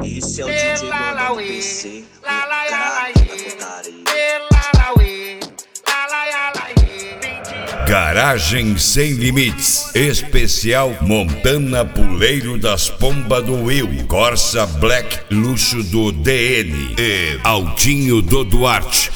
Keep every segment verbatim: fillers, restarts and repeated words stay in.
Esse é o D J Gordão do P C, o craque da putaria. Garagem Sem Limites, especial Montana Puleiro das Pomba do Will, Corsa Black luxo do D N e Aldinho do Duarte.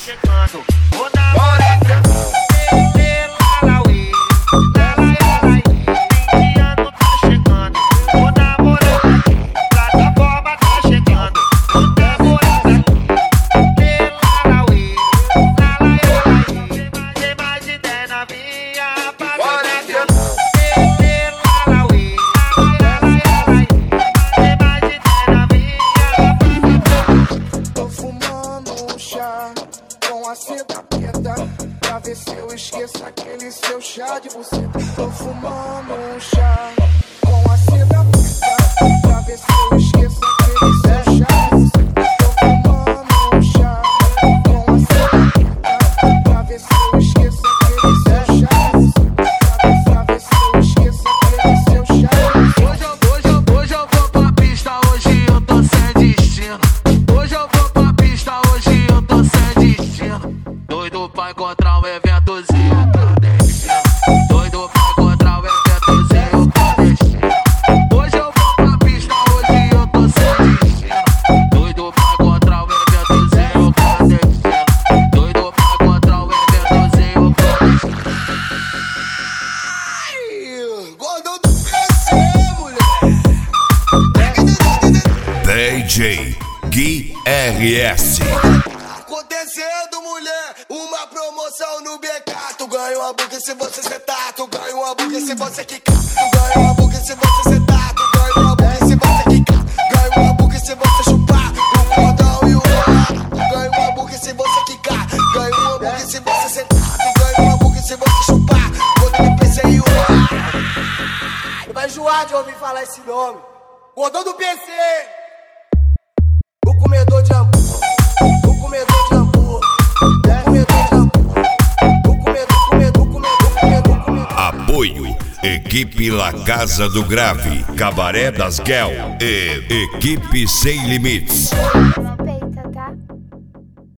Com a seda preta, pra ver se eu esqueço aquele seu chá de buceta. Tô fumando um chá com a seda preta, pra ver se eu esqueço aquele seu chá de buceta. Tô fumando um chá com a seda preta, pra ver se eu esqueço aquele seu chá de buceta. Pra ver se eu esqueço aquele seu chá de buceta. Hoje eu, hoje eu, hoje eu vou pra pista, hoje eu tô sem destino. Hoje eu vou pra pista, hoje eu tô sem destino. Doido pra encontrar um eventozinho clandestino. Doido pra encontrar um eventozinho clandestino. Hoje eu vou pra pista, hoje eu tô sem destino. Doido pra encontrar um eventozinho clandestino. Doido pra encontrar um eventozinho clandestino. Gordão do P C, mulher. D J Gui R S. Acontecendo, mulher, uma promoção no B K. Tu ganha uma boca se você sentar. Tu ganha uma boca se você quicar. Tu ganha uma boca se você sentar. Tu ganha uma boca se você quicar. Ganha uma boca se você chupar o cordão e o rolar. Tu ganha uma boca se você quicar. Ganha uma boca se você sentar. Tu ganha uma boca se você chupar gordão do P C e o rolar. Vai enjoar de ouvir falar esse nome. Gordão do P C, o comedor de hambúrguer. O comedor de hambúrguer, o comedor de hambúrguer, o comedor, comedor, comedor, comedor, comedor. Apoio Equipe La Casa do Grave, Cabaré das Guel e Equipe Sem Limites.